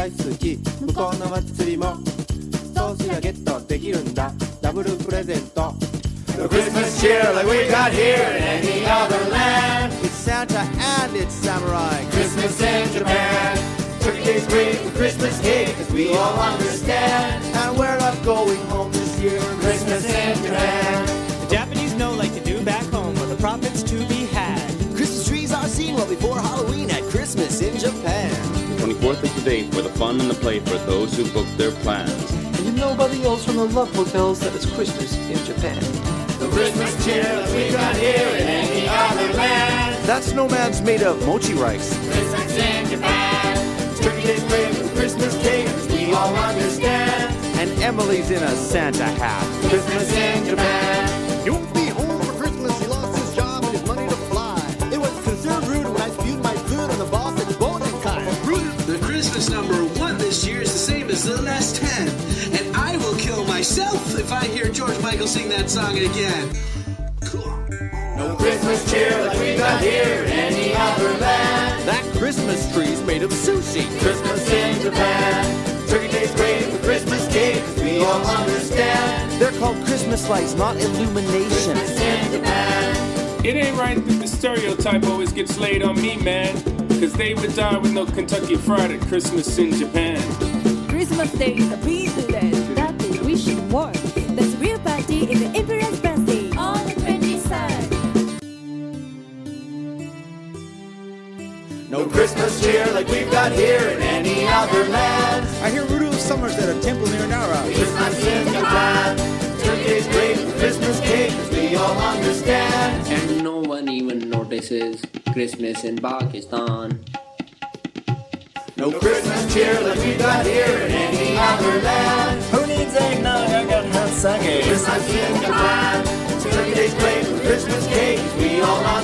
大好き向こうの祭りもそうすりゃゲットできるんだダブルプレゼント No Christmas cheer like we got here in any other land. It's Santa and it's Samurai Christmas in Japan. Turkey Day's great with Christmas cake, cause we all understand. And we're not going home this year Christmas in Japan. The Japanese know like they do back home where the profits to be had. Christmas trees are seen well before Halloween at Christmas in Japan. 24th is the date for the fun and the play for those who booked their plans. And you know nobody else from the love hotels that it's Christmas in Japan. The Christmas cheer that we got here in any other land. That snowman's made of mochi rice Christmas in Japan. Turkey Day's great with Christmas cake, cause we all understand. And Emily's in a Santa hat Christmas in Japan. He won't be home for Christmas. He lost his job and his money to fly. It was considered rude when I spewed my food on the boss at Bone and Kai. The Christmas number 1 this year is the same as the last 10. And I will kill myself if I hear George Michael sing that song again. No Christmas cheer like we got here in any other land. That Christmas tree's made of sushi Christmas in Japan. Turkey Day's great with Christmas cake, cause we all understand. They're called Christmas lights, not illumination Christmas in Japan. It ain't right that the stereotype always gets laid on me, man. Cause they would die with no Kentucky Fried at Christmas in Japan. Christmas Day is a business that they wish it was. There's a real party in the Imperial Birthday on the 23rd. No Christmas cheer like we've got here in any other land. I hear Rudolph Summers at a temple near Nara Christmas in Japan. Turkey Day's great with Christmas cake, cause we all understand. And no one even notices Christmas in Pakistan. No Christmas cheer like we got here in any other land. Who needs eggnog? I got hot sake. Christmas in Japan. Turkey Day's great with Christmas cake, cause we all understand.